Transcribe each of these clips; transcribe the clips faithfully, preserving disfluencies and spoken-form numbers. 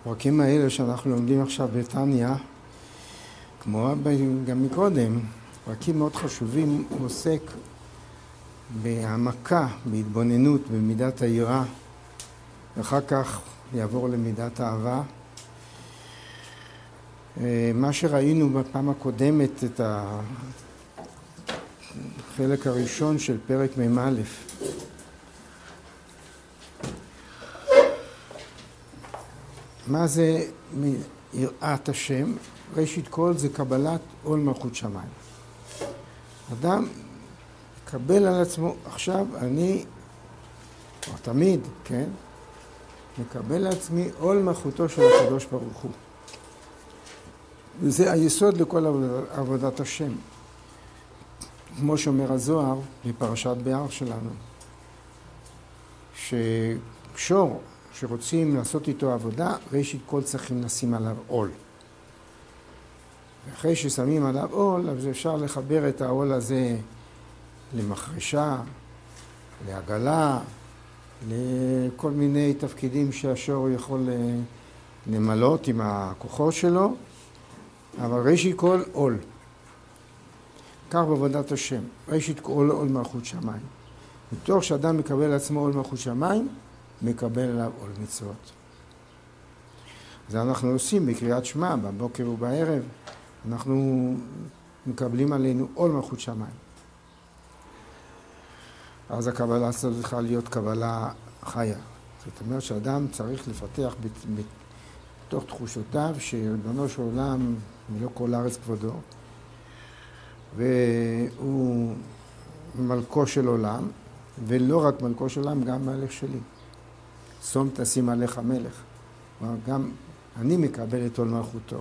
הפרקים האלה שאנחנו לומדים עכשיו בתניא, כמו גם מקודם, פרקים מאוד חשובים, הוא עוסק בהעמקה, בהתבוננות, במידת היראה, ואחר כך יעבור למידת האהבה. מה שראינו בפעם הקודמת, את החלק הראשון של פרק מ"א, מה זה יראת השם? ראשית כל זה קבלת עול מלכות שמיים. אדם מקבל על עצמו, עכשיו אני, או תמיד, כן, מקבל לעצמי עול מלכותו של הקדוש ברוך הוא. וזה היסוד לכל עבודת, עבודת השם. כמו שאומר הזוהר בפרשת בהר שלנו, ששור שרוצים לעשות איתו עבודה, ראשית כל צריכים לשים עליו עול. ואחרי ששמים עליו עול, אז אפשר לחבר את העול הזה למחרשה, לעגלה, לכל מיני תפקידים שהשור יכול למלות עם הכוחות שלו, אבל ראשית כל עול. כך בעבודת השם, ראשית כל עול מלכות שמיים. מתוך שאדם מקבל לעצמו עול מלכות שמיים, מקבל עליו עול מצוות. זה אנחנו עושים בקריאת שמע, בבוקר ובערב, אנחנו מקבלים עלינו עול מלכות שמיים. אז הקבלה צריכה להיות קבלה חיה. זאת אומרת שאדם צריך לפתח בתוך תחושותיו שריבונו של עולם מלוא כל הארץ כבודו, והוא מלכו של עולם, ולא רק מלכו של עולם, גם מלך שלי. שום תשים עליך מלך. גם אני מקבל את עול מלכותו.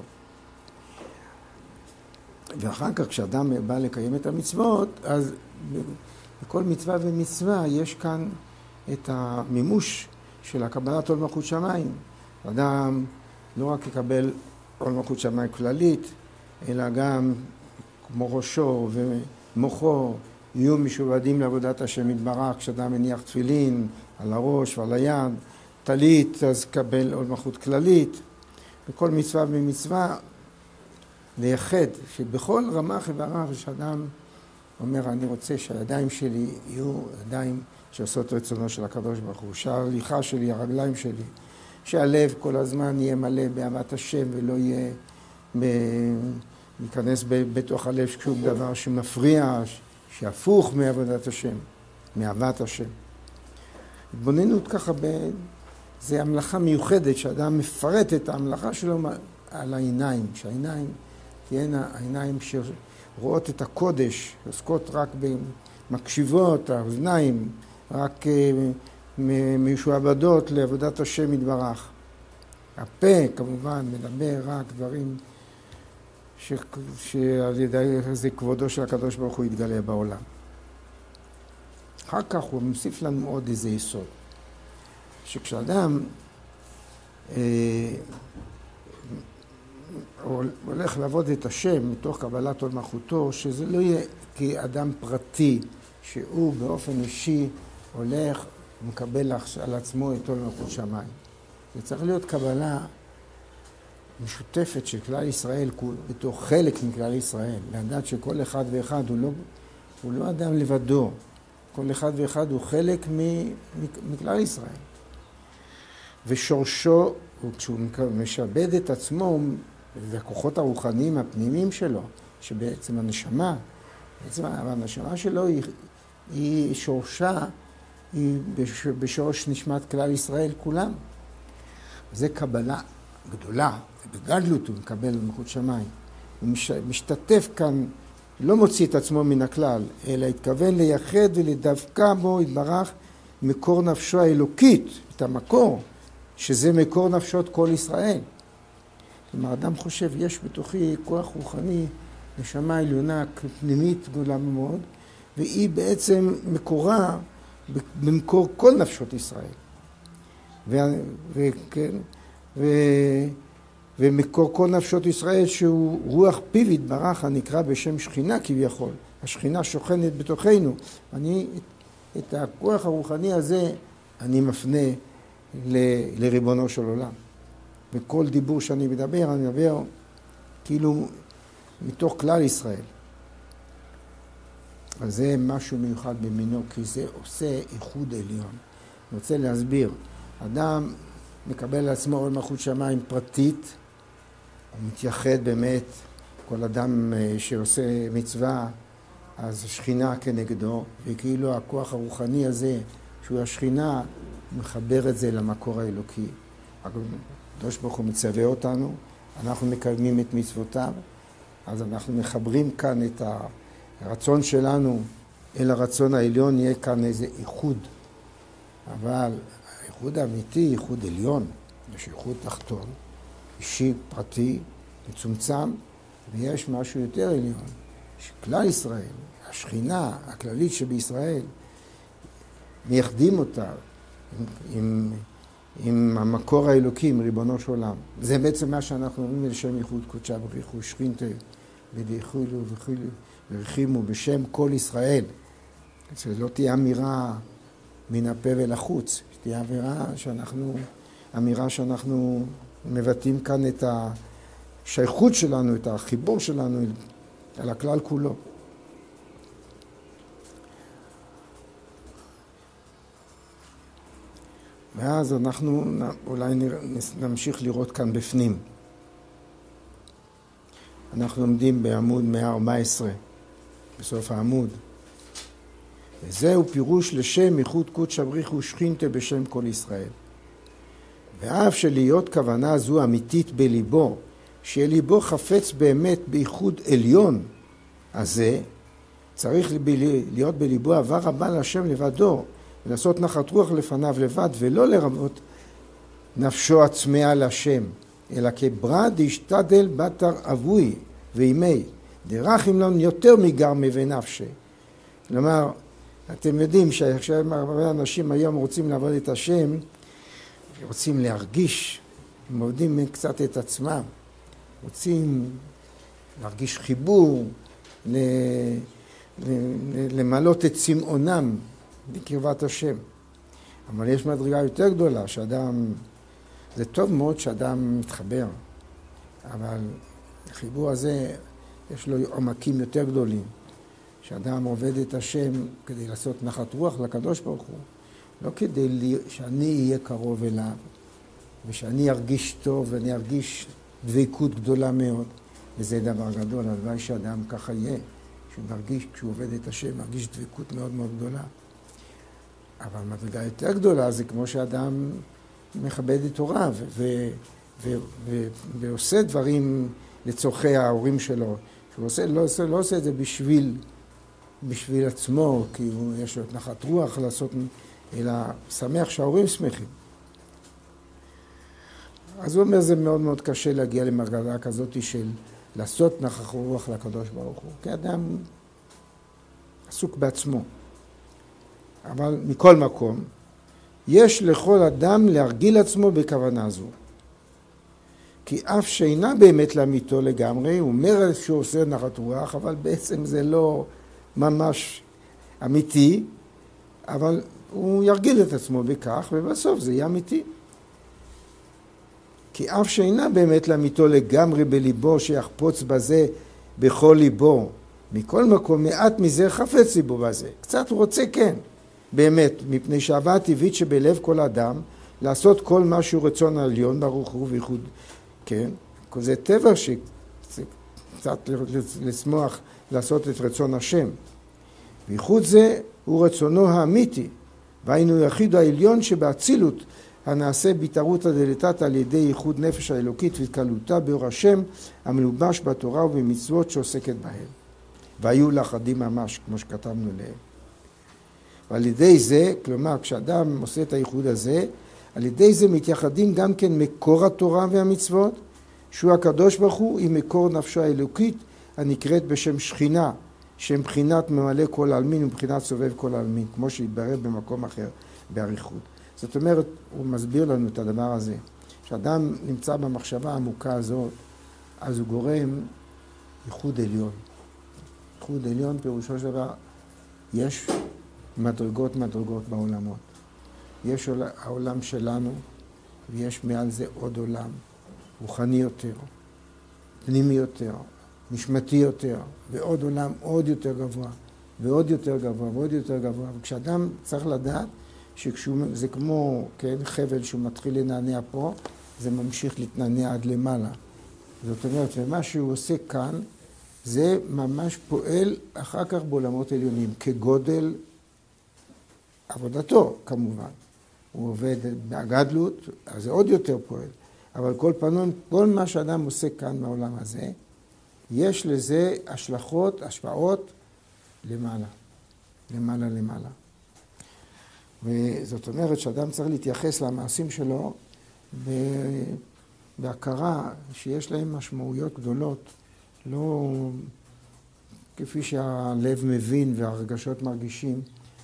ואחר כך כשאדם בא לקיים את המצוות, אז בכל מצווה ומצווה יש כאן את המימוש של הקבלת עול מלכות שמיים. אדם לא רק יקבל עול מלכות שמיים כללית, אלא גם כמו ראשו ומוחו יהיו משועבדים לעבודת השם יתברך. כשאדם מניח תפילין על הראש ועל היד, טלית, אז קבל עול מלכות כללית. בכל מצווה ומצווה לייחד שבכל רמ"ח איבריו שאדם אומר, אני רוצה שהידיים שלי יהיו ידיים שעושות רצונו של הקדוש ברוך הוא, שההליכה שלי, הרגליים שלי, שהלב כל הזמן יהיה מלא באהבת השם ולא יהיה להיכנס בתוך הלב שום דבר שמפריע, שהפוך מעבודת השם, מאהבת השם. התבוננות ככה, ב... זה המלאכה מיוחדת, שאדם מפרט את המלאכה שלו על העיניים, שהעיניים תהיינה העיניים שרואות את הקודש, עוסקות רק במקשיבות, האוזניים, רק משועבדות לעבודת השם יתברך. הפה כמובן מדבר רק דברים ש... שעל ידי זה כבודו של הקדוש ברוך הוא יתגלה בעולם. אחר כך הוא מוסיף לנו עוד איזה יסוד, שכשאדם אה, הולך לעבוד את השם מתוך קבלת עול מלכותו, שזה לא יהיה כאדם פרטי, שהוא באופן אישי הולך ומקבל על עצמו את עול מלכות שמיים. זה צריך להיות קבלה משותפת של כלל ישראל, בתוך חלק מכלל ישראל, לדעת שכל אחד ואחד הוא לא, הוא לא אדם לבדו, כל אחד ואחד הוא חלק מכלל ישראל. ושורשו, כשהוא משעבד את עצמו, והכוחות הרוחניים הפנימיים שלו, שבעצם הנשמה, בעצם הנשמה שלו היא, היא שורשה, היא בשורש נשמת כלל ישראל כולם. זה קבלה גדולה, ובגדלות הוא מקבל מלכות שמיים. הוא משתתף כאן, לא מוציא את עצמו מן הכלל, אלא התכוון לייחד ולדווקא בו יתברך מקור נפשו האלוקית, את המקור, שזה מקור נפשות כל ישראל. כלומר, אדם חושב, יש בתוכי כוח רוחני, נשמה עליונה, פנימית גדולה מאוד, והיא בעצם מקורה במקור כל נפשות ישראל. וכן, ו... ומקור כל נפשות ישראל שהוא רוח פיו יתברך הנקרא בשם שכינה כביכול. השכינה שוכנת בתוכנו. אני, את הכוח הרוחני הזה, אני מפנה ל... לריבונו של עולם. וכל דיבור שאני מדבר, אני מדבר כאילו מתוך כלל ישראל. אז זה משהו מיוחד במינו, כי זה עושה איחוד עליון. אני רוצה להסביר. אדם מקבל לעצמו עול מלכות שמיים פרטית, הוא מתייחד באמת, כל אדם שעושה מצווה, אז השכינה כנגדו, וכאילו הכוח הרוחני הזה, שהוא השכינה, מחבר את זה למקור האלוקי. הקדוש ברוך הוא מצווה אותנו, אנחנו מקיימים את מצוותיו, אז אנחנו מחברים כאן את הרצון שלנו אל הרצון העליון, יהיה כאן איזה איחוד. אבל האיחוד האמיתי, איחוד עליון, יש איחוד תחתון, אישי, פרטי, מצומצם, ויש משהו יותר עליון, שכלל ישראל, השכינה הכללית שבישראל, מייחדים אותה עם, עם, עם המקור האלוקי, עם ריבונו של עולם. זה בעצם מה שאנחנו אומרים לשם ייחוד קודשה בריחו שכינתה ודיחילו וכילו ורחימו בשם כל ישראל. שלא תהיה אמירה מן הפה ולחוץ, שתהיה אמירה שאנחנו, אמירה שאנחנו מבטאים כאן את השייכות שלנו, את החיבור שלנו על הכלל כולו. ואז אנחנו אולי נמשיך לראות כאן בפנים. אנחנו עומדים בעמוד מאה וארבע עשרה, בסוף העמוד. וזהו פירוש לשם ייחוד קודשא בריחו ושכינתה בשם כל ישראל. ואף שלהיות כוונה זו אמיתית בליבו, שיהיה ליבו חפץ באמת בייחוד עליון הזה, צריך להיות בליבו אהבה רבה להשם לבדו, ולעשות נחת רוח לפניו לבד, ולא לרבות נפשו עצמאה להשם, אלא כברא דשתדל בתר אבוי וימי, דרכים לנו יותר מגרמי ונפשי. כלומר, אתם יודעים שהרבה אנשים היום רוצים לעבוד את השם, רוצים להרגיש, הם עובדים קצת את עצמם, רוצים להרגיש חיבור, למלות את צמאונם בקרבת השם. אבל יש מדרגה יותר גדולה, שאדם, זה טוב מאוד שאדם מתחבר, אבל החיבור הזה יש לו עומקים יותר גדולים. שאדם עובד את השם כדי לעשות נחת רוח לקדוש ברוך הוא, לא כדי שאני אהיה קרוב אליו, ושאני ארגיש טוב ואני ארגיש דבקות גדולה מאוד, וזה דבר גדול, הלוואי שאדם ככה יהיה, שהוא מרגיש, כשהוא עובד את השם, מרגיש דבקות מאוד מאוד גדולה. אבל מדרגה יותר גדולה זה כמו שאדם מכבד את הוריו ו- ו- ו- ועושה דברים לצורכי ההורים שלו. שהוא עושה, לא, עושה, לא עושה את זה בשביל, בשביל עצמו, כי הוא, יש לו את נחת רוח לעשות, אלא שמח שההורים שמחים. אז הוא אומר, זה מאוד מאוד קשה להגיע למרגלה כזאת של לעשות נחת רוח לקדוש ברוך הוא, כי אדם עסוק בעצמו. אבל מכל מקום, יש לכל אדם להרגיל עצמו בכוונה זו. כי אף שאינה באמת לאמיתו לגמרי, הוא אומר שהוא עושה נחת רוח, אבל בעצם זה לא ממש אמיתי, אבל הוא ירגיל את עצמו בכך, ובסוף זה יהיה אמיתי. כי אף שאינה באמת לאמיתו לגמרי בליבו, שיחפוץ בזה בכל ליבו, מכל מקום מעט מזה חפץ ליבו בזה. קצת הוא רוצה כן, באמת, מפני שהאהבה הטבעית שבלב כל אדם, לעשות כל מה שהוא רצון העליון ברוך הוא וייחוד, כן? זה טבע שקצת לשמוח לעשות את רצון השם. וייחוד זה הוא רצונו האמיתי, והיינו יחיד העליון שבאצילות הנעשה בהתערותא דלתתא על ידי ייחוד נפש האלוקית והתקלותה באור השם המלובש בתורה ובמצוות שעוסקת בהם. והיו לאחדים ממש, כמו שכתבנו להם. ועל ידי זה, כלומר, כשאדם עושה את הייחוד הזה, על ידי זה מתייחדים גם כן מקור התורה והמצוות, שהוא הקדוש ברוך הוא עם מקור נפשו האלוקית הנקראת בשם שכינה, שם בחינת ממלא כל העלמין ובחינת סובב כל העלמין, כמו שהתברר במקום אחר באריכות. זאת אומרת, הוא מסביר לנו את הדבר הזה. כשאדם נמצא במחשבה העמוקה הזאת, אז הוא גורם ייחוד עליון. ייחוד עליון פירושו של דבר, יש מדרגות מדרגות בעולמות. יש העולם שלנו, ויש מעל זה עוד עולם, רוחני יותר, פנימי יותר, נשמתי יותר, ועוד עולם עוד יותר גבוה, ועוד יותר גבוה, ועוד יותר גבוה. וכשאדם צריך לדעת שזה כמו, כן, חבל שהוא מתחיל לנענע פה, זה ממשיך להתנענע עד למעלה. זאת אומרת, ומה שהוא עושה כאן, זה ממש פועל אחר כך בעולמות עליונים, כגודל עבודתו, כמובן. הוא עובד בהגדלות, אז זה עוד יותר פועל. אבל כל פעמים, כל מה שאדם עושה כאן בעולם הזה, יש לזה השלכות, השפעות למעלה. למעלה, למעלה. וזאת אומרת שאדם צריך להתייחס למעשים שלו בהכרה שיש להם משמעויות גדולות, לא כפי שהלב מבין והרגשות מרגישים,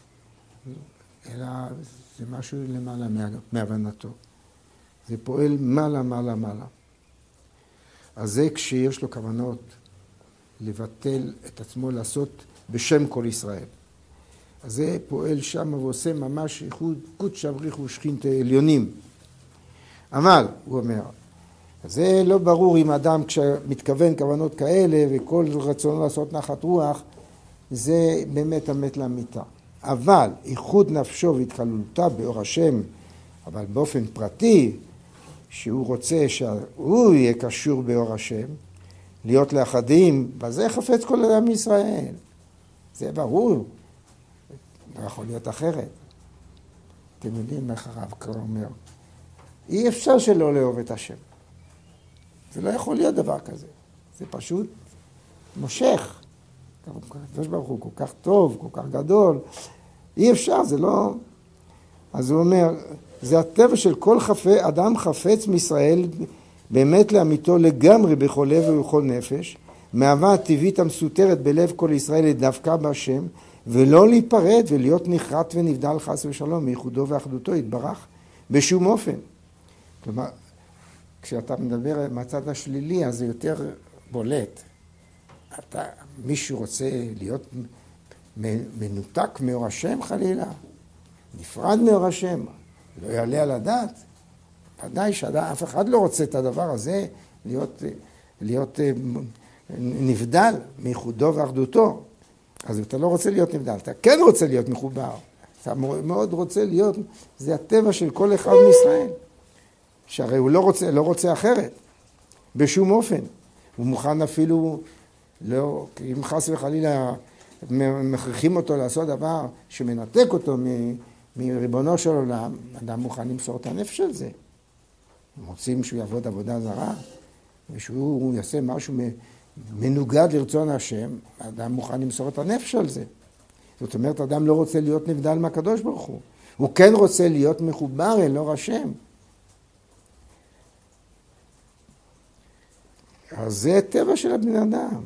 אלא זה משהו למעלה מהבנתו. זה פועל מעלה, מעלה, מעלה. אז זה כשיש לו כוונות לבטל את עצמו, לעשות בשם כל ישראל. אז זה פועל שם ועושה ממש איחוד קודש בריך ושכינת עליונים. אבל, הוא אומר, זה לא ברור אם אדם כשמתכוון כוונות כאלה וכל רצונו לעשות נחת רוח, זה באמת אמת לאמיתה. אבל איחוד נפשו והתכללותה באור השם, אבל באופן פרטי, שהוא רוצה שהוא יהיה קשור באור השם, להיות לאחדים, וזה חפץ כל אדם מישראל. זה ברור. לא יכול להיות אחרת. אתם יודעים איך הרב קרא אומר, אי אפשר שלא לאהוב את השם. זה לא יכול להיות דבר כזה. זה פשוט מושך. הקדוש ברוך הוא כל כך טוב, כל כך גדול. אי אפשר, זה לא... אז הוא אומר, זה הטבע של כל חפה, אדם חפץ מישראל, באמת לאמיתו לגמרי בכל לב ובכל נפש, מהווה הטבעית המסותרת בלב כל ישראל דווקא בהשם, ולא להיפרד ולהיות נחרט ונבדל חס ושלום מייחודו ואחדותו יתברך בשום אופן. כלומר, כשאתה מדבר מהצד השלילי, אז זה יותר בולט. אתה, מישהו רוצה להיות מנותק מאור השם חלילה, נפרד מאור השם, לא יעלה על הדעת. ודאי שאף אחד לא רוצה את הדבר הזה, להיות, להיות נבדל מייחודו ואחדותו. אז אתה לא רוצה להיות נבדל, אתה כן רוצה להיות מחובר. אתה מאוד רוצה להיות, זה הטבע של כל אחד מישראל. שהרי הוא לא רוצה, לא רוצה אחרת, בשום אופן. הוא מוכן אפילו, לא, אם חס וחלילה מכריחים אותו לעשות דבר שמנתק אותו מ, מריבונו של עולם, אדם מוכן למסור את הנפש של זה. הם רוצים שהוא יעבוד עבודה זרה, ושהוא יעשה משהו מנוגד לרצון השם, אדם מוכן למסור את הנפש על זה. זאת אומרת, אדם לא רוצה להיות נבדל מהקדוש ברוך הוא. הוא כן רוצה להיות מחובר אל אור השם. אז זה טבע של הבן אדם.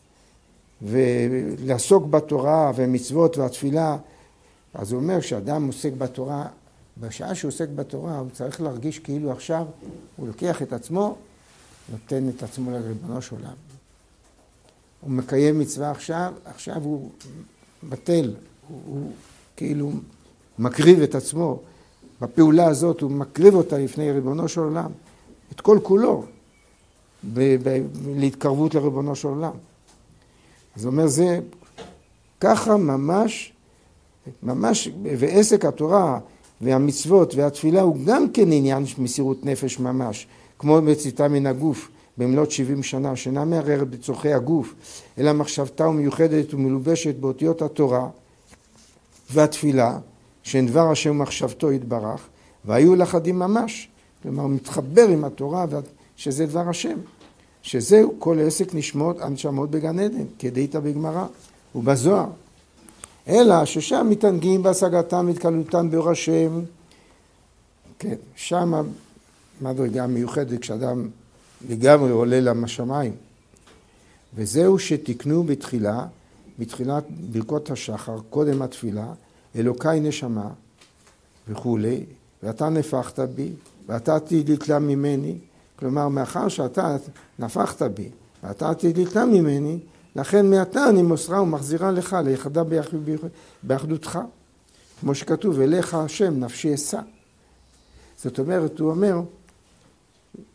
ולעסוק בתורה ומצוות והתפילה, אז הוא אומר שאדם עוסק בתורה, בשעה שהוא עוסק בתורה, הוא צריך להרגיש כאילו עכשיו הוא לוקח את עצמו, נותן את עצמו לריבונו של עולם. הוא מקיים מצווה עכשיו, עכשיו הוא בטל, הוא, הוא כאילו מקריב את עצמו. בפעולה הזאת הוא מקריב אותה לפני ריבונו של עולם, את כל כולו, ב- ב- להתקרבות לריבונו של עולם. אז הוא אומר, זה ככה ממש, ממש, ועסק התורה והמצוות והתפילה הוא גם כן עניין מסירות נפש ממש, כמו בצאתה מן הגוף, במלאת שבעים שנה, שאינה מערערת בצורכי הגוף, אלא מחשבתה ומיוחדת ומלובשת באותיות התורה והתפילה, שהן דבר השם מחשבתו יתברך, והיו לאחדים ממש, כלומר מתחבר עם התורה שזה דבר השם, שזהו כל עסק נשמות הנשמות בגן עדן, כדאית בגמרא ובזוהר. אלא ששם מתענגים בהשגתם והתקללותם באור השם, כן, שם מדרגה מיוחדת כשאדם לגמרי עולה לשמיים. וזהו שתקנו בתחילה, בתחילת ברכות השחר, קודם התפילה, אלוקי נשמה וכולי, ואתה נפחת בי, ואתה תדלתלה ממני, כלומר, מאחר שאתה נפחת בי, ואתה תדלתלה ממני, לכן מעתה אני מוסרה ומחזירה לך, ליחדה באחדותך, כמו שכתוב, אליך השם נפשי אשא. זאת אומרת, הוא אומר,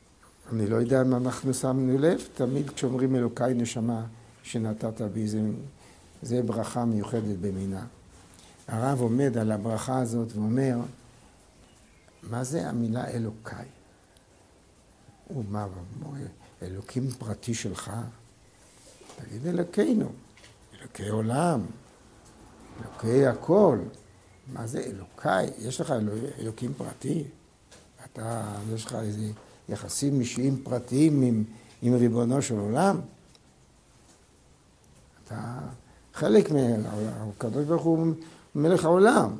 אני לא יודע אם אנחנו שמנו לב, תמיד כשאומרים אלוקיי נשמה שנתת בי, זה, זה ברכה מיוחדת במינה. הרב עומד על הברכה הזאת ואומר, מה זה המילה אלוקיי? הוא מה, אלוקים פרטי שלך? תגיד אלוקינו, אלוקי עולם, אלוקי הכל. מה זה אלוקיי? יש לך אלוק, אלוקים פרטי? אתה, יש לך איזה יחסים אישיים פרטיים עם, עם ריבונו של עולם? אתה חלק מהקדוש ברוך הוא מלך העולם.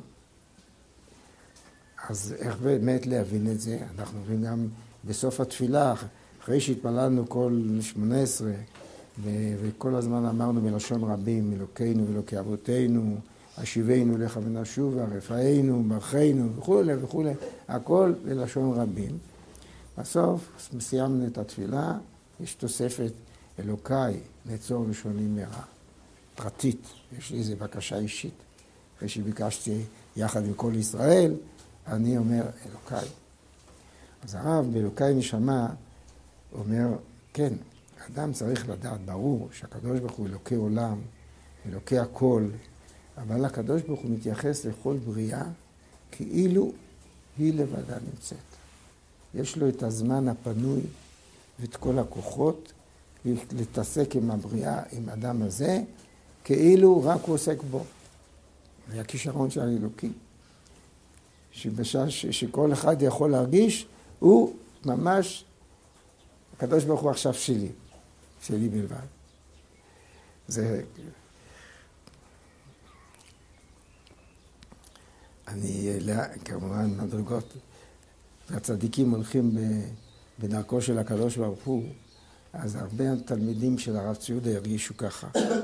אז איך באמת להבין את זה? אנחנו רואים גם בסוף התפילה, אחרי שהתפללנו כל שמונה עשרה, וכל הזמן אמרנו בלשון רבים, אלוקינו ואלוקי אבותינו, השיבנו לך ונשובה, רפאנו, ברכנו וכו' וכו', הכל בלשון רבים. בסוף סיימנו את התפילה, יש תוספת אלוקיי, נצור ראשוני מרע, פרטית. יש לי איזו בקשה אישית. אחרי שביקשתי יחד עם כל ישראל, אני אומר אלוקיי. אז הרב באלוקיי נשמה אומר, כן, אדם צריך לדעת ברור שהקדוש ברוך הוא אלוקי עולם, אלוקי הכל, אבל הקדוש ברוך הוא מתייחס לכל בריאה כאילו היא לבדה נמצאת. יש לו את הזמן הפנוי ואת כל הכוחות להתעסק עם הבריאה, עם אדם הזה, כאילו רק הוא עוסק בו. זה הכישרון של האלוקי. שבשעה שכל אחד יכול להרגיש, הוא ממש, הקדוש ברוך הוא עכשיו שלי, שלי בלבד. זה... אני, כמובן, מדרגות, הצדיקים הולכים בדרכו של הקדוש ברוך הוא, אז הרבה תלמידים של הרב ציודה הרגישו ככה.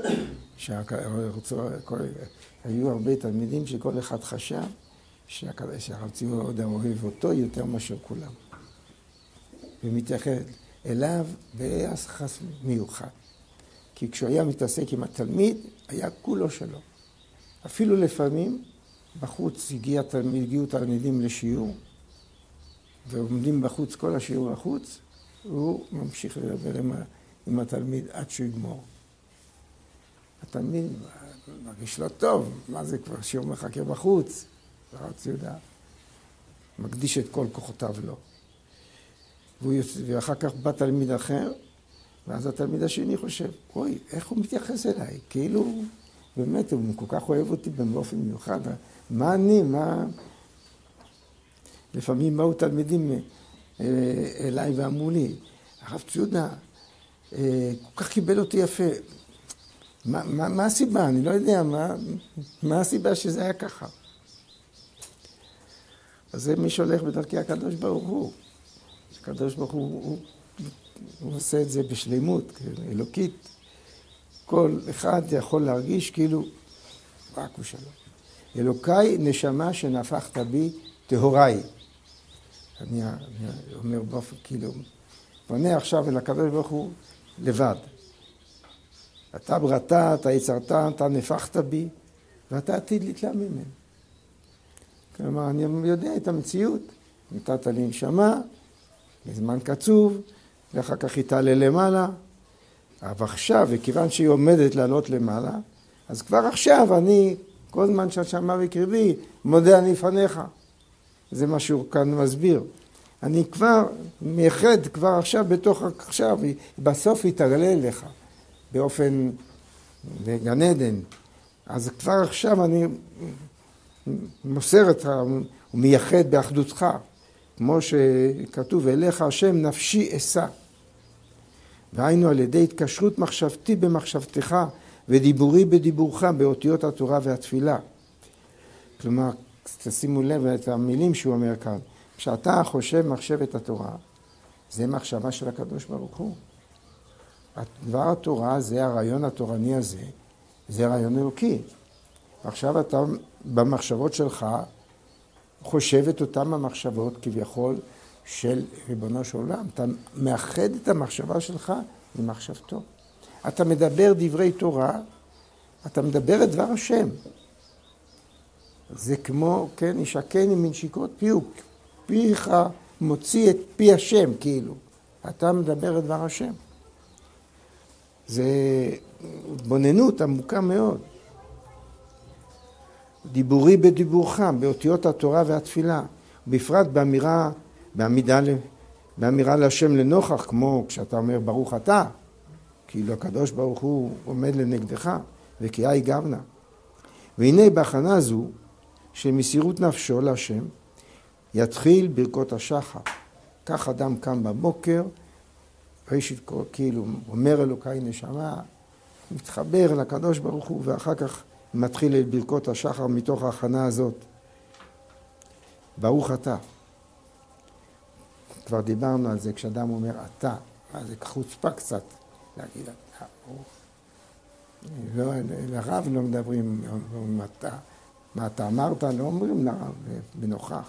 היו הרבה תלמידים שכל אחד חשב שהרב ציודה אוהב אותו יותר מאשר כולם. ומתייחד אליו ביחס מיוחד. כי כשהוא היה מתעסק עם התלמיד, היה כולו שלו. אפילו לפעמים בחוץ הגיע תלמיד, הגיעו תלמידים לשיעור, ועומדים בחוץ, כל השיעור החוץ, הוא ממשיך לדבר עם, עם התלמיד עד שהוא יגמור. התלמיד מרגיש לא טוב, מה זה כבר שיעור מחכה בחוץ? הרב ציודה מקדיש את כל כוחותיו לו. והוא יוצא, ואחר כך בא תלמיד אחר, ואז התלמיד השני חושב, אוי, איך הוא מתייחס אליי? כאילו, באמת, הוא כל כך אוהב אותי באופן מיוחד. מה אני, מה... לפעמים באו תלמידים אליי ואמרו לי, הרב ציודה, כל כך קיבל אותי יפה. מה, מה, מה הסיבה? אני לא יודע, מה, מה הסיבה שזה היה ככה? אז זה מי שהולך בדרכי הקדוש ברוך הוא. הקדוש ברוך הוא, הוא, הוא עושה את זה בשלימות, אלוקית. כל אחד יכול להרגיש כאילו, רק הוא שלום. אלוקיי נשמה שנפחת בי טהוריי. אני, אני אומר באופן כאילו, פונה עכשיו אל הקדוש ברוך הוא לבד. אתה בראת, אתה יצרת, אתה נפחת בי, ואתה עתיד לתלה ממנו. כלומר, אני יודע את המציאות. נתת לי נשמה, לזמן קצוב, ואחר כך היא תעלה למעלה. אבל עכשיו, וכיוון שהיא עומדת לעלות למעלה, אז כבר עכשיו אני, כל זמן שהשמה בקרבי, מודה אני לפניך. זה מה שהוא כאן מסביר. אני כבר מייחד, כבר עכשיו, בתוך עכשיו, בסוף היא תגלה לך, באופן בגן עדן. אז כבר עכשיו אני מוסר את, ומייחד באחדותך, כמו שכתוב, אליך השם נפשי אשא. והיינו על ידי התקשרות מחשבתי במחשבתך, ודיבורי בדיבורך, באותיות התורה והתפילה. כלומר, תשימו לב את המילים שהוא אומר כאן. כשאתה חושב מחשבת התורה, זה מחשבה של הקדוש ברוך הוא. דבר התורה, זה הרעיון התורני הזה, זה רעיון אלוקי. עכשיו אתה במחשבות שלך חושב את אותם המחשבות כביכול של ריבונו של עולם. אתה מאחד את המחשבה שלך עם מחשבתו. אתה מדבר דברי תורה, אתה מדבר את דבר השם. זה כמו, כן, ישקני מנשיקות פיוק. פיך מוציא את פי השם, כאילו. אתה מדבר את דבר השם. זה התבוננות עמוקה מאוד. דיבורי בדיבורך, באותיות התורה והתפילה, בפרט באמירה, בעמידה, באמירה להשם לנוכח, כמו כשאתה אומר ברוך אתה, כאילו הקדוש ברוך הוא עומד לנגדך, וכי אי גבנה. והנה בהכנה זו, שמסירות נפשו להשם, יתחיל ברכות השחר. כך אדם קם בבוקר, ראשית כאילו אומר אלוקי נשמה, מתחבר לקדוש ברוך הוא, ואחר כך מתחיל את ברכות השחר מתוך ההכנה הזאת. ברוך אתה. כבר דיברנו על זה, כשאדם אומר אתה, זה חוצפה קצת להגיד אתה, ברוך. לא, לרב לא מדברים, אומרים אתה. מה אתה אמרת, לא אומרים לרב בנוכח.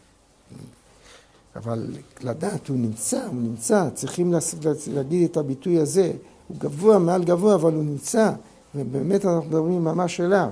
אבל לדעת, הוא נמצא, הוא נמצא, צריכים להגיד את הביטוי הזה. הוא גבוה, מעל גבוה, אבל הוא נמצא, ובאמת אנחנו מדברים ממש אליו.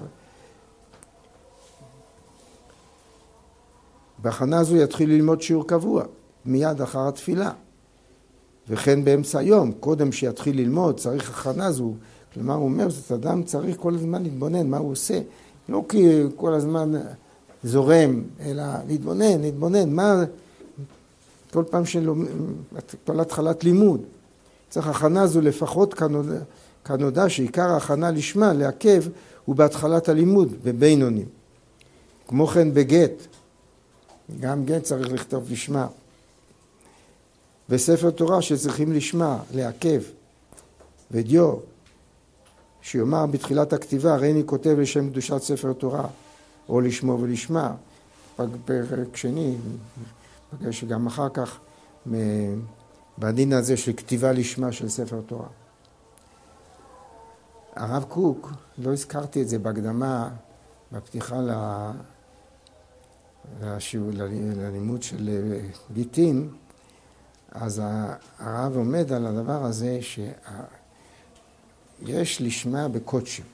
בהכנה הזו יתחיל ללמוד שיעור קבוע, מיד אחר התפילה. וכן באמצע היום, קודם שיתחיל ללמוד, צריך הכנה זו. כלומר, הוא אומר, זאת אדם צריך כל הזמן להתבונן מה הוא עושה. לא כי כל הזמן זורם, אלא להתבונן, להתבונן. מה, כל פעם שלו, כל התחלת לימוד. צריך הכנה זו לפחות כנודע, כנודע שעיקר ההכנה לשמה, לעכב, הוא בהתחלת הלימוד, בבינונים. כמו כן בגט, גם גט צריך לכתוב לשמה. וספר תורה שצריכים לשמה, לעכב. ודיו, שיאמר בתחילת הכתיבה, הרי אני כותב לשם קדושת ספר תורה, או לשמו ולשמה. פרק שני, שגם אחר כך, בדין הזה של כתיבה לשמה של ספר תורה. הרב קוק, לא הזכרתי את זה בהקדמה, בפתיחה ללימוד של גיטין, אז הרב עומד על הדבר הזה שיש לשמה בקודשים.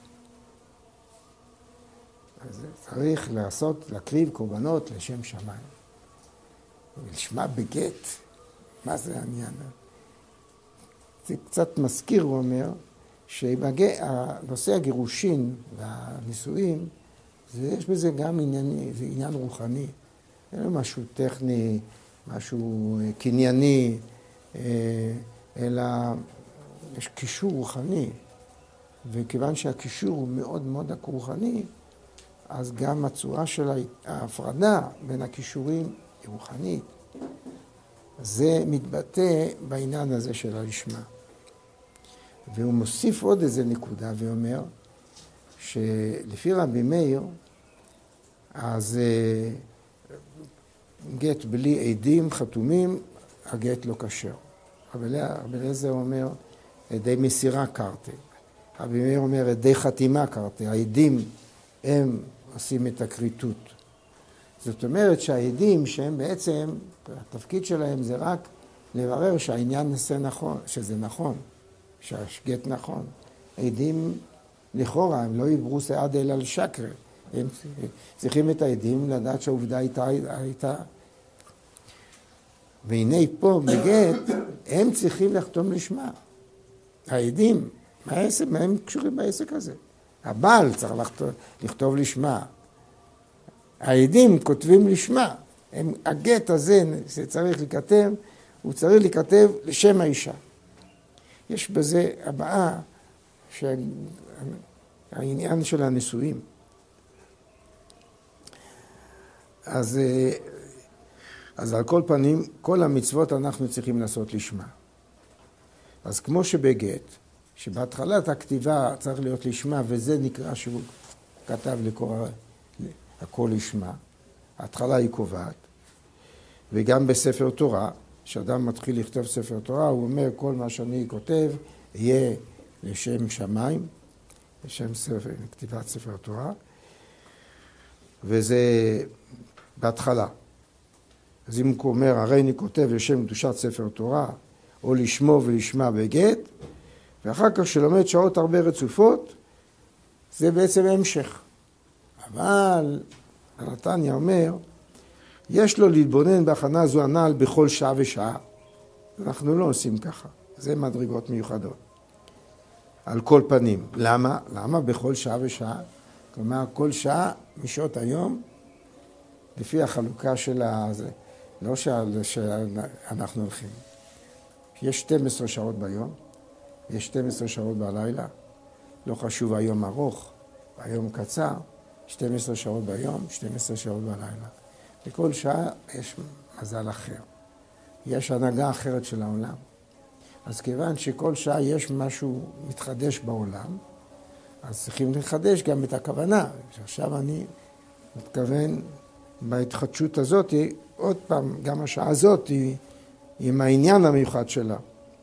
אז צריך לעשות, להקריב קורבנות לשם שמיים. ולשמה בגט, מה זה העניין? זה קצת מזכיר, הוא אומר, שנושא הגירושין והנישואים, יש בזה גם עניין, זה עניין רוחני. זה לא משהו טכני, משהו קנייני, אלא יש קישור רוחני. וכיוון שהקישור הוא מאוד מאוד רוחני, אז גם הצורה של ההפרדה בין הקישורים היא רוחנית. זה מתבטא בעניין הזה של הלשמה. והוא מוסיף עוד איזה נקודה ואומר שלפי רבי מאיר, אז גט בלי עדים חתומים, הגט לא כשר. רבי אליעזר אומר, עדי מסירה קרתי. רבי מאיר אומר, עדי חתימה קרתי. העדים הם עושים את הכריתות. זאת אומרת שהעדים שהם בעצם, התפקיד שלהם זה רק לברר שהעניין נעשה נכון, שזה נכון, שהגט נכון. העדים לכאורה, הם לא יברו סעד אלא לשקר. הם צריכים את העדים לדעת שהעובדה הייתה, הייתה. והנה פה בגט, הם צריכים לחתום לשמה. העדים, מה, העסק, מה הם קשורים בעסק הזה? הבעל צריך לכתוב, לכתוב לשמה. העדים כותבים לשמה. הם, הגט הזה שצריך לכתב, הוא צריך לכתב לשם האישה. יש בזה הבאה שהעניין של הנישואים. אז, אז על כל פנים, כל המצוות אנחנו צריכים לעשות לשמה. אז כמו שבגט, שבהתחלת הכתיבה צריך להיות לשמה, וזה נקרא שהוא כתב לקרוא הכל לשמה, ההתחלה היא קובעת. וגם בספר תורה, כשאדם מתחיל לכתוב ספר תורה, הוא אומר, כל מה שאני כותב יהיה לשם שמיים, לשם ספר, כתיבת ספר תורה, וזה בהתחלה. אז אם הוא אומר, הרי אני כותב לשם קדושת ספר תורה, או לשמו ולשמה בגט, ואחר כך שלומד שעות הרבה רצופות, זה בעצם המשך. אבל הנתניה אומר, יש לו להתבונן בהכנה זו הנ"ל בכל שעה ושעה. אנחנו לא עושים ככה. זה מדרגות מיוחדות. על כל פנים. למה? למה בכל שעה ושעה? כלומר, כל שעה משעות היום, לפי החלוקה של הזה, לא שאנחנו הולכים. יש שתים עשרה שעות ביום, יש שתים עשרה שעות בלילה, לא חשוב היום ארוך, היום קצר, שתים עשרה שעות ביום, שתים עשרה שעות בלילה. בכל שעה יש מזל אחר. יש הנהגה אחרת של העולם. אז כיוון שכל שעה יש משהו מתחדש בעולם, אז צריכים לחדש גם את הכוונה. שעכשיו אני מתכוון בהתחדשות הזאת, עוד פעם, גם השעה הזאת היא עם העניין המיוחד שלה.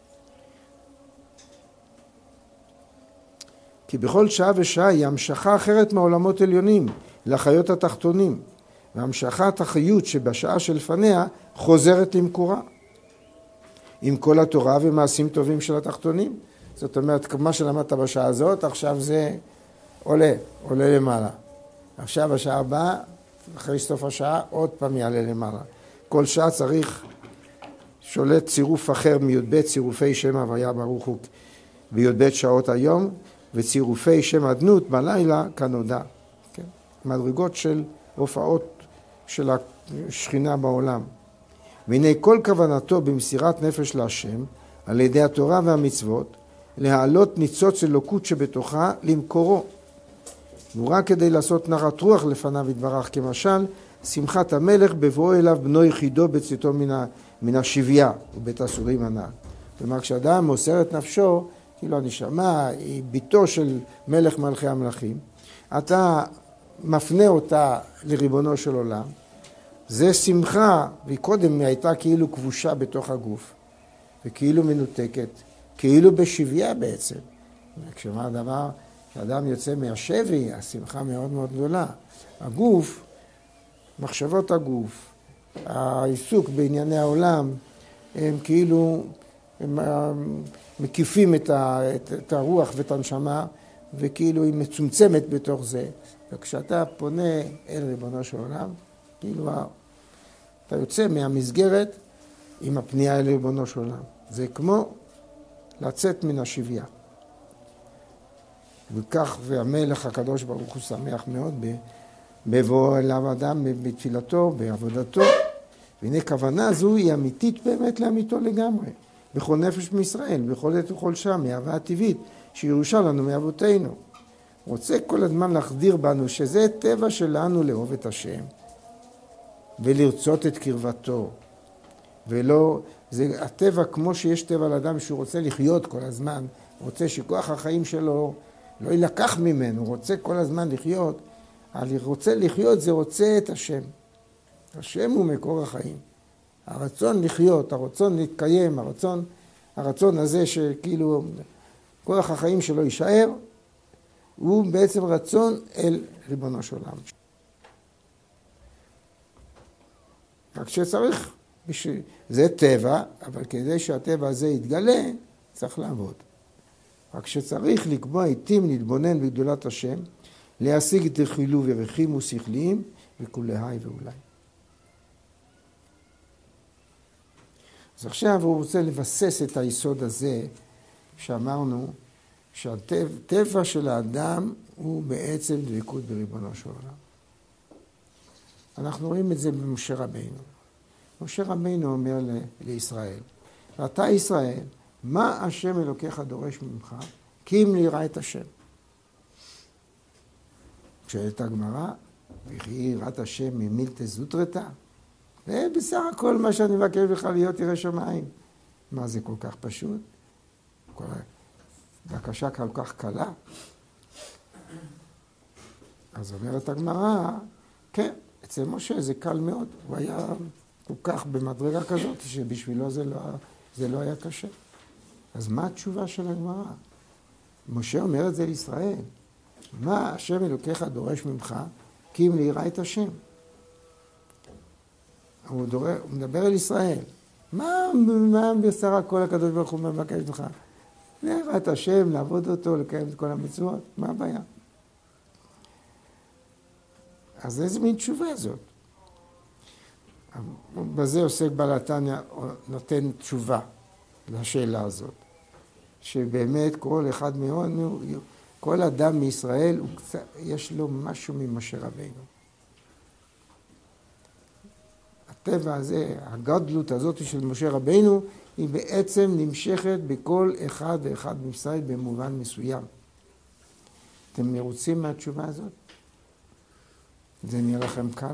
כי בכל שעה ושעה היא המשכה אחרת מהעולמות עליונים, לחיות התחתונים. והמשכת החיות שבשעה שלפניה חוזרת למקורה. עם כל התורה ומעשים טובים של התחתונים. זאת אומרת, מה שלמדת בשעה הזאת, עכשיו זה עולה, עולה למעלה. עכשיו השעה הבאה, אחרי סוף השעה, עוד פעם יעלה למעלה. כל שעה צריך שולט צירוף אחר מי"ב צירופי שם הוויה ברוך הוא בי"ב שעות היום, וצירופי שם אדנות בלילה כנודע. כן? מדרגות של הופעות של השכינה בעולם. והנה כל כוונתו במסירת נפש להשם, על ידי התורה והמצוות, להעלות ניצוץ אלוקות שבתוכה למקורו. הוא רק כדי לעשות נחת רוח לפניו יתברך, כמשל שמחת המלך בבואו אליו בנו יחידו בצאתו מן, ה, מן השביה ובית הסורים הנ"ל. כלומר, כשאדם מוסר את נפשו, כאילו הנשמה היא ביתו של מלך מלכי המלכים, אתה מפנה אותה לריבונו של עולם, זה שמחה, והיא קודם הייתה כאילו כבושה בתוך הגוף, וכאילו מנותקת, כאילו בשביה בעצם. וכשמה הדבר, כשאדם יוצא מהשבי, השמחה מאוד מאוד גדולה. הגוף, מחשבות הגוף, העיסוק בענייני העולם, הם כאילו הם מקיפים את, ה, את, את הרוח ואת הנשמה, וכאילו היא מצומצמת בתוך זה. וכשאתה פונה אל ריבונו של עולם, כאילו אתה יוצא מהמסגרת עם הפנייה אל ריבונו של עולם. זה כמו לצאת מן השביה. וכך, והמלך הקדוש ברוך הוא שמח מאוד בבוא אליו אדם בתפילתו, בעבודתו. והנה כוונה זו היא אמיתית באמת לאמיתו לגמרי. בכל נפש מישראל, בכל עת וכל שעה, מאהבה הטבעית שירושה לנו מאבותינו. רוצה כל הזמן להחדיר בנו שזה טבע שלנו לאהוב את השם ולרצות את קרבתו. ולא, זה הטבע כמו שיש טבע לאדם שהוא רוצה לחיות כל הזמן, רוצה שכוח החיים שלו לא ילקח ממנו, רוצה כל הזמן לחיות. רוצה לחיות זה רוצה את השם. השם הוא מקור החיים. הרצון לחיות, הרצון להתקיים, הרצון, הרצון הזה שכאילו כוח החיים שלו יישאר, הוא בעצם רצון אל ריבונו של עולם. רק שצריך, זה טבע, אבל כדי שהטבע הזה יתגלה, צריך לעבוד. רק שצריך לקבוע עיתים להתבונן בגדולת השם, להשיג את החילו ורכים ושכליים וכולי ואולי. אז עכשיו הוא רוצה לבסס את היסוד הזה, שאמרנו שהטבע של האדם הוא בעצם דבקות בריבונו של עולם. אנחנו רואים את זה במשה רבינו. משה רבינו אומר לישראל, ואתה ישראל, מה השם אלוקיך דורש ממך? כי אם ליראה את השם. כשאלת הגמרא, וכי יראת השם ממילתא זוטרתא? ובסך הכל מה שאני מבקש בך להיות ירא שמיים. מה זה כל כך פשוט? כל בקשה כל כך קלה? אז אומרת הגמרא, כן, אצל משה זה קל מאוד. הוא היה כל כך במדרגה כזאת שבשבילו זה לא, זה לא היה קשה. אז מה התשובה של הגמרא? משה אומר את זה לישראל. מה השם אלוקיך דורש ממך? כי אם ליראה את השם. הוא, דורש, הוא מדבר אל ישראל. מה, מה בסך הכל הקדוש ברוך הוא מבקש לך? ליראה את השם, לעבוד אותו, לקיים את כל המצוות. מה הבעיה? אז איזה מין תשובה זאת? בזה עוסק בעל התניא, נותן תשובה. לשאלה הזאת. שבאמת כל אחד מאיתנו, כל אדם מישראל, יש לו משהו ממשה רבינו. הטבע הזה, הגדלות הזאת של משה רבינו, היא בעצם נמשכת בכל אחד ואחד מישראל במובן מסוים. אתם מרוצים מהתשובה הזאת? זה נראה לכם קל?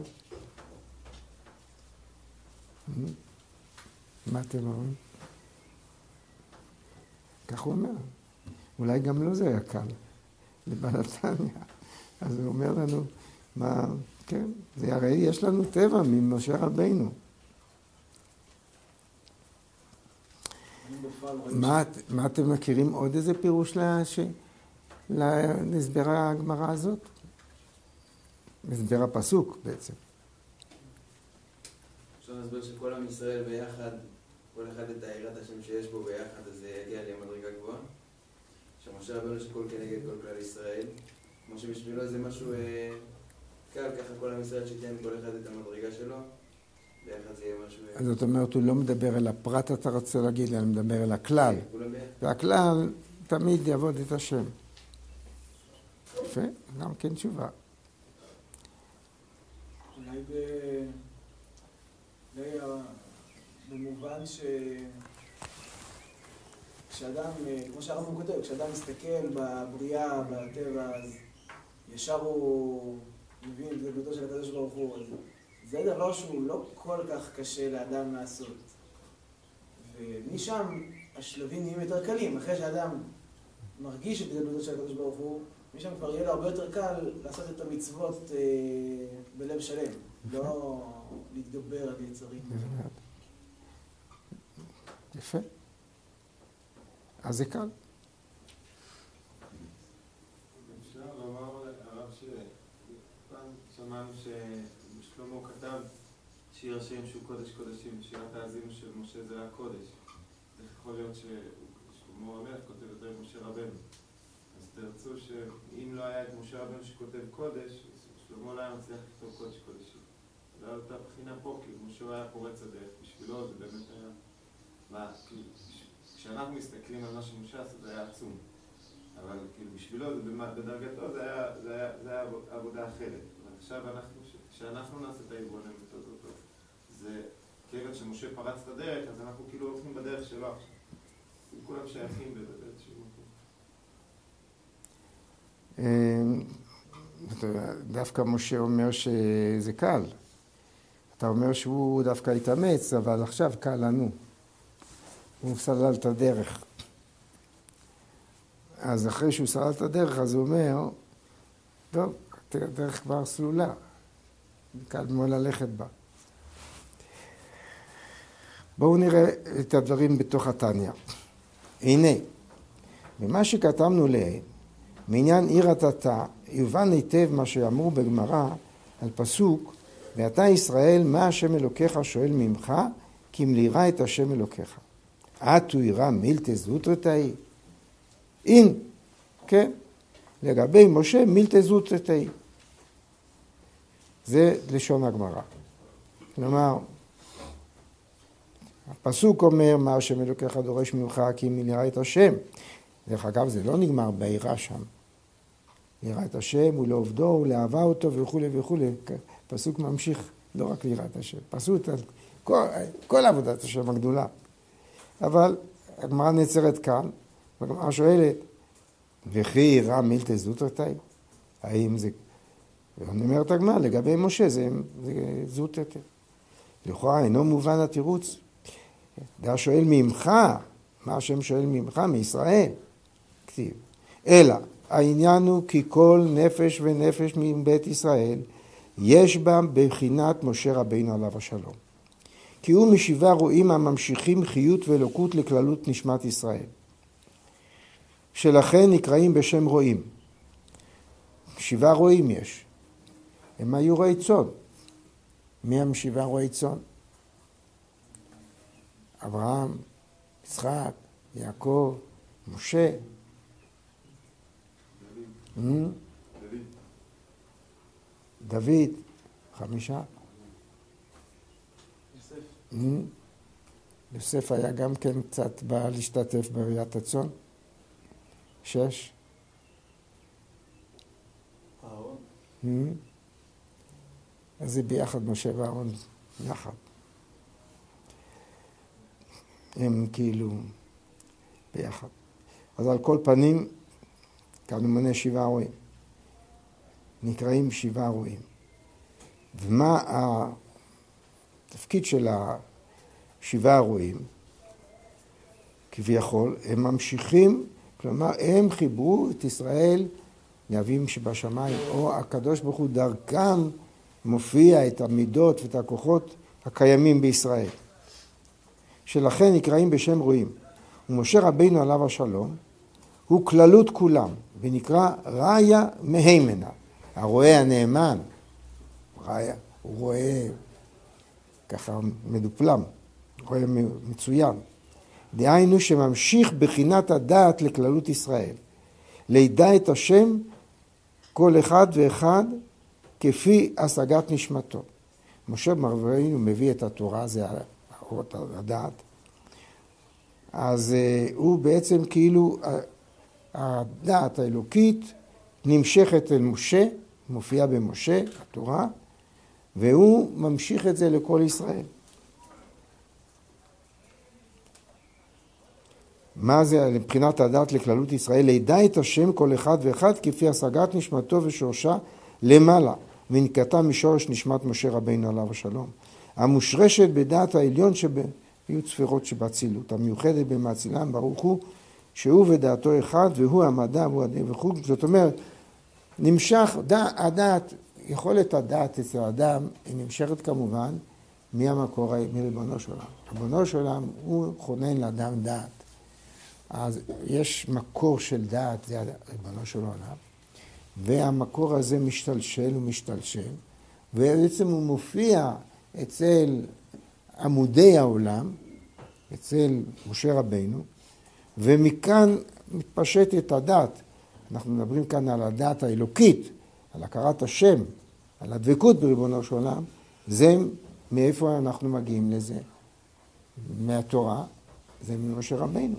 מה אתם אומרים? כך הוא אומר. אולי גם לא זה היה קל, לבעל התניא. אז הוא אומר לנו, מה, כן, זה הרי יש לנו טבע ממשה רבינו. מה, מה אתם מכירים עוד איזה פירוש לש... להסבר הגמרא הזאת? הסבר הפסוק בעצם. אפשר להסביר שכל עם ישראל ביחד, כל אחד את העירת השם שיש בו ביחד, אז זה יגיע למדרגה גבוהה. שמשה רבינו שכל כנגד כל כלל ישראל, כמו שבשבילו זה משהו אה, קל, ככה כל עם ישראל שתיין כל אחד את המדרגה שלו, ביחד זה יהיה משהו... אז זאת אומרת, הוא לא מדבר אל הפרט, אתה רוצה להגיד, אלא מדבר אל הכלל. והכלל תמיד יעבוד את השם. יפה, גם כן תשובה. אולי ב... במובן ש... כשאדם, כמו שהרמב"ם כותב, כשאדם מסתכל בבריאה, בטבע, אז ישר הוא מבין את גדולתו של הקדוש ברוך הוא. זה דבר שהוא לא כל כך קשה לאדם לעשות. ומשם השלבים נהיים יותר קלים. אחרי שאדם מרגיש את גדולתו של הקדוש ברוך הוא, משם כבר יהיה לו הרבה יותר קל לעשות את המצוות אה, בלב שלם. לא להתגבר על יצרים. יפה. אז זה קל. אפשר לומר הרב שפעם שמענו ששלמה כתב שיר השם שהוא קודש קודשים, שירת האזינו של משה זה היה קודש. איך יכול להיות ששלמה המלך כותב יותר משה רבנו? אז תרצו שאם לא היה את משה רבנו שכותב קודש, שלמה לא היה מצליח לכתוב קודש קודשים. זה היה אותה בחינה פה, כי משה היה פורץ הדרך, בשבילו זה באמת היה... מה, כאילו, כשאנחנו מסתכלים על מה שמשה עשה, זה היה עצום. אבל כאילו, בשבילו, בדרגתו, זה היה, זה היה, זה היה עבודה אחרת. ועכשיו אנחנו, כשאנחנו נעשה את ההתבוננות הזאת, זה כיוון שמשה פרץ את הדרך, אז אנחנו כאילו הולכים בדרך שלו עכשיו. כולם שייכים בדרך שלו. דווקא משה אומר שזה קל. אתה אומר שהוא דווקא התאמץ, אבל עכשיו קל לנו. הוא סלל את הדרך. אז אחרי שהוא סלל את הדרך, אז הוא אומר, טוב, הדרך כבר סלולה. קל מאוד ללכת בה. בואו נראה את הדברים בתוך התניא. הנה, במה שכתבנו לעיל, מעניין עיר התתה, יובן היטב מה שאמרו בגמרא על פסוק, ואתה ישראל, מה השם אלוקיך שואל ממך, כי אם לירא את השם אלוקיך. אתו ירא מילתא זוטרתאי. אין, כן, לגבי משה מילתא זוטרתאי. זה לשון הגמרא. כלומר, הפסוק אומר, מה השם אלוקיך דורש ממך, כי אם לירא את השם. דרך אגב, זה לא נגמר ביראה שם. לירא את השם ולעובדו ולאהבה אותו וכו' וכו'. פסוק ממשיך, לא רק לירא את השם. פסוק על כל, כל עבודת השם הגדולה. אבל הגמרא נעצרת כאן, והגמרא שואלת, וכי ירא מילתא זוטרתאי? האם זה... אני אומר את הגמרא, לגבי משה זה, זה זוטרתאי. לכאורה אינו מובן התירוץ. דע שואל ממך, מה השם שואל ממך? מישראל. כתיב. אלא, העניין הוא כי כל נפש ונפש מבית ישראל, יש בה בבחינת משה רבינו עליו השלום. כי הוא משבעה רואים הממשיכים חיות ואלוקות לכללות נשמת ישראל. שלכן נקראים בשם רואים. שבעה רואים יש. הם היו רועי צאן. מי הם שבעה רועי צאן? אברהם, יצחק, יעקב, משה. דוד. דוד, חמישה. יוסף היה גם כן קצת בא להשתתף בראיית הצאן. שש. אהרון. אז זה ביחד משה ואהרון יחד. הם כאילו ביחד. אז על כל פנים, כאן הוא מנה שבעה רועים. נקראים שבעה רועים. ומה התפקיד של השבעה רועים? כביכול, הם ממשיכים, כלומר, הם חיברו את ישראל לאבים שבשמיים, או הקדוש ברוך הוא דרכם מופיע את המידות ואת הכוחות הקיימים בישראל. שלכן נקראים בשם רועים. ומשה רבינו עליו השלום הוא כללות כולם, ונקרא ראיה מהימנה. הרואה הנאמן, ראיה, הוא רואה ככה מדופלם, רואה מצוין. דהיינו שממשיך בחינת הדעת לכללות ישראל. לידע את השם כל אחד ואחד כפי השגת נשמתו. משה רבינו מביא את התורה, זה האורות הדעת. אז uh, הוא בעצם כאילו, uh, הדעת האלוקית נמשכת אל משה, מופיעה במשה, התורה, והוא ממשיך את זה לכל ישראל. מה זה מבחינת הדעת לכללות ישראל? לידע את השם כל אחד ואחד כפי השגת נשמתו ושורשה למעלה, ונקטע משורש נשמת משה רבינו עליו השלום. המושרשת בדעת העליון שביהיו צפירות שבצילות, המיוחדת במאצילם ברוך הוא, שהוא ודעתו אחד, והוא המדע והוא הדין וכו'. זאת אומרת, נמשך, הדעת, יכולת הדעת אצל האדם, היא נמשכת כמובן מהמקור, מריבונו של עולם. ריבונו של עולם הוא חונן לאדם דעת. אז יש מקור של דעת, זה ריבונו של עולם, והמקור הזה משתלשל ומשתלשל, ובעצם הוא מופיע אצל עמודי העולם, אצל משה רבינו, ומכאן מתפשטת הדעת. אנחנו מדברים כאן על הדעת האלוקית, על הכרת השם, על הדבקות בריבונו של עולם. זה מאיפה אנחנו מגיעים לזה? מהתורה, זה ממשה רבינו.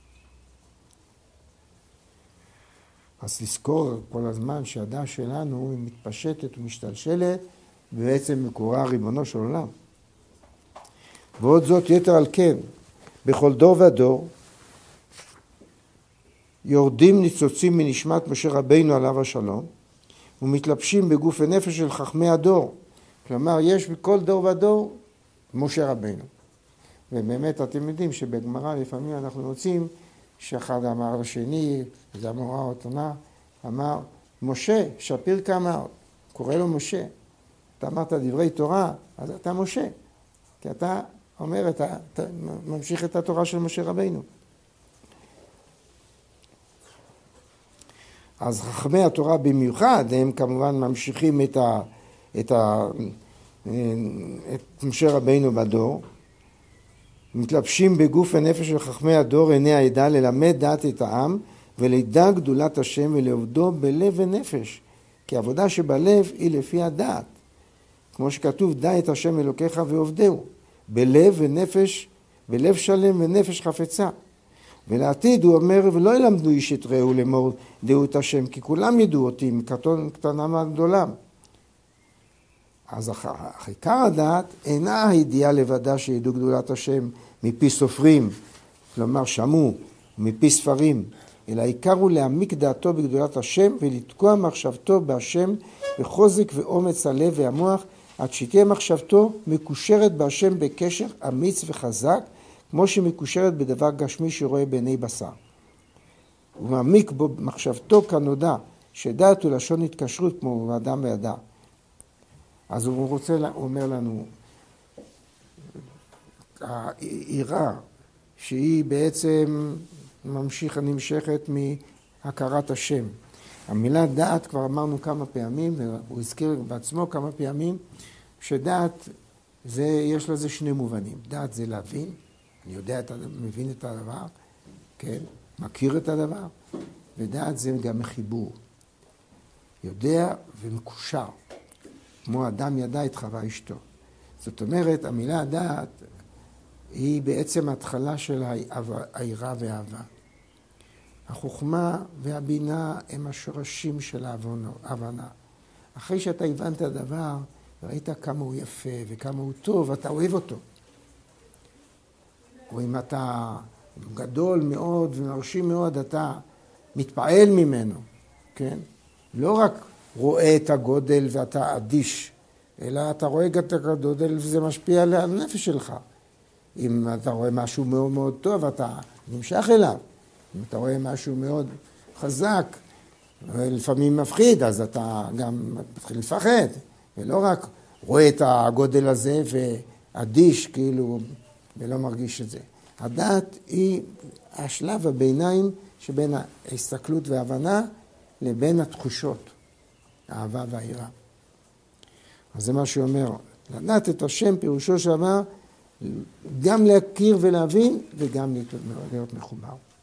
אז לזכור כל הזמן שהדעת שלנו היא מתפשטת ומשתלשלת, ובעצם מקורה ריבונו של עולם. ועוד זאת יתר על כן, בכל דור ודור, יורדים ניצוצים מנשמת משה רבינו עליו השלום, ומתלבשים בגוף ונפש של חכמי הדור. כלומר, יש בכל דור ודור משה רבינו. ובאמת אתם יודעים שבגמרא לפעמים אנחנו מוצאים שאחד אמר לשני, זה המורה אותנה, אמר, משה, שפיר כאמר, קורא לו משה. אתה אמרת דברי תורה, אז אתה משה. כי אתה אומר, אתה, אתה ממשיך את התורה של משה רבינו. אז חכמי התורה במיוחד, הם כמובן ממשיכים את, ה, את, ה, את משה רבינו בדור, מתלבשים בגוף הנפש של חכמי הדור עיני העדה ללמד דעת את העם ולידע גדולת השם ולעובדו בלב ונפש, כי עבודה שבלב היא לפי הדעת. כמו שכתוב, דע את השם אלוקיך ועובדהו, בלב ונפש, בלב שלם ונפש חפצה. ולעתיד הוא אומר, ולא ילמדו איש את רעהו לאמור דעו את השם, כי כולם ידעו אותי, מקטון קטנה מהגדולה. אז עיקר הדעת אינה הידיעה לבדה שידעו גדולת השם מפי סופרים, כלומר שמעו, מפי ספרים, אלא העיקר הוא להעמיק דעתו בגדולת השם ולתקוע מחשבתו בהשם בחוזק ואומץ הלב והמוח, עד שתהיה מחשבתו מקושרת בהשם בקשר אמיץ וחזק, כמו שמקושרת בדבר גשמי שרואה בעיני בשר. הוא מעמיק בו מחשבתו כנודע, שדעת הוא לשון התקשרות כמו באדם וידע. אז הוא רוצה, הוא אומר לנו, העירה שהיא בעצם ממשיכה, נמשכת מהכרת השם. המילה דעת כבר אמרנו כמה פעמים, והוא הזכיר בעצמו כמה פעמים, שדעת זה, יש לזה שני מובנים. דעת זה להבין, אני יודע, מבין את הדבר, כן, מכיר את הדבר, ודעת זה גם חיבור. יודע ומקושר. כמו אדם ידע את חווה אשתו. זאת אומרת, המילה דעת, היא בעצם התחלה של היראה והאהבה. החוכמה והבינה הם השורשים של ההבנה. אחרי שאתה הבנת הדבר, ראית כמה הוא יפה וכמה הוא טוב, אתה אוהב אותו. או אם אתה גדול מאוד ומרשים מאוד, אתה מתפעל ממנו, כן? לא רק רואה את הגודל ואתה אדיש, אלא אתה רואה את הגודל וזה משפיע על הנפש שלך. אם אתה רואה משהו מאוד מאוד טוב, אתה נמשך אליו. אם אתה רואה משהו מאוד חזק, לפעמים מפחיד, אז אתה גם מתחיל לפחד. ולא רק רואה את הגודל הזה ואדיש כאילו, ולא מרגיש את זה. הדעת היא השלב הביניים שבין ההסתכלות וההבנה לבין התחושות, האהבה והיראה. אז זה מה שאומר, לדעת את השם פירושו שאמר, גם להכיר ולהבין וגם להיות מחובר.